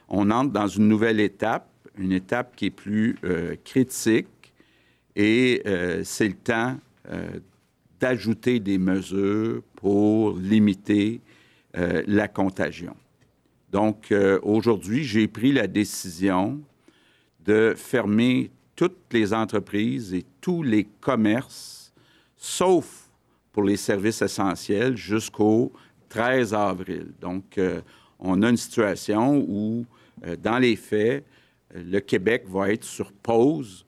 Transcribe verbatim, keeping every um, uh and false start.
on entre dans une nouvelle étape, une étape qui est plus euh, critique, et euh, c'est le temps euh, d'ajouter des mesures pour limiter euh, la contagion. Donc, euh, aujourd'hui, j'ai pris la décision de fermer toutes les entreprises et tous les commerces, sauf pour les services essentiels, jusqu'au treize avril. Donc, euh, on a une situation où, euh, dans les faits, le Québec va être sur pause